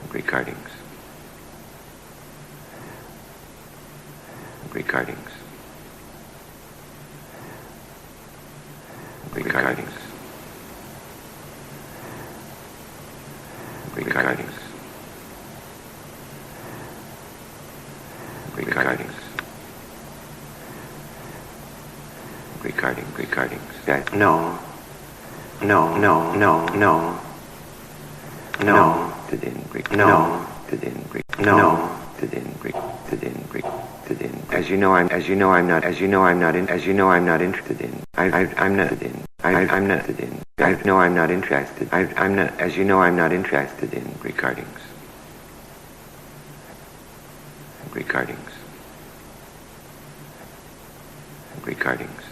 recordings, recordings, recordings, recordings, recordings, recordings. That no. As you know I'm not interested in. I'm not in. I'm not in. I know I'm not interested. I'm not. As you know I'm not interested in recordings. Recordings.